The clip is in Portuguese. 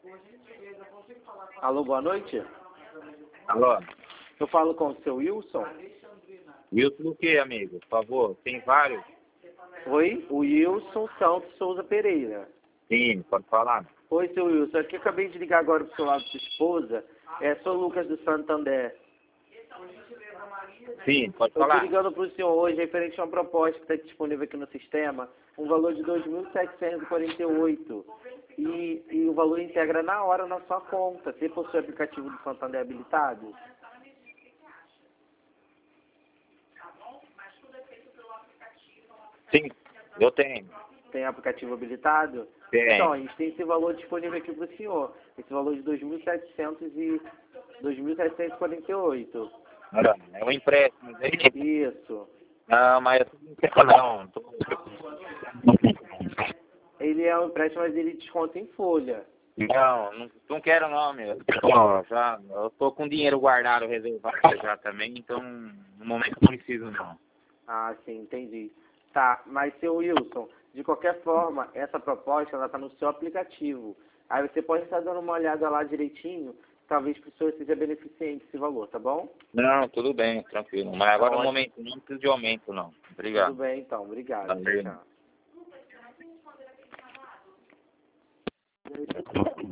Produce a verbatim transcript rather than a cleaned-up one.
Alô, boa noite. Alô? Eu falo com o seu Wilson? Wilson o que, amigo? Por favor, tem vários. Oi, o Wilson Santos Souza Pereira. Sim, pode falar. Oi, seu Wilson. Aqui eu acabei de ligar agora pro seu lado da sua esposa. É, sou o Lucas do Santander. Sim, pode Eu falar. estou ligando para o senhor hoje referente a uma proposta que está disponível aqui no sistema, um valor de dois mil setecentos e quarenta e oito e, e o valor integra na hora na sua conta. Você possui o aplicativo do Santander habilitado? Sim, eu tenho. Tem aplicativo habilitado? Tem. Então, a gente tem esse valor disponível aqui para o senhor. Esse valor de dois mil setecentos e e quarenta e oito. É um empréstimo, né? Isso. Não, mas eu não. Tô... Ele é um empréstimo, mas ele desconta em folha. Não, não, não quero não, meu. Ó, já, eu tô com dinheiro guardado, reservado já também, então no momento não preciso não. Ah, sim, entendi. Tá, mas seu Wilson, de qualquer forma, essa proposta ela está no seu aplicativo. Aí você pode estar dando uma olhada lá direitinho, talvez para o senhor seja beneficente esse valor, tá bom? Não, tudo bem, tranquilo. Mas agora Tá no ótimo. momento não preciso de aumento não. Obrigado. Tudo bem então, obrigado. Valeu. Tchau.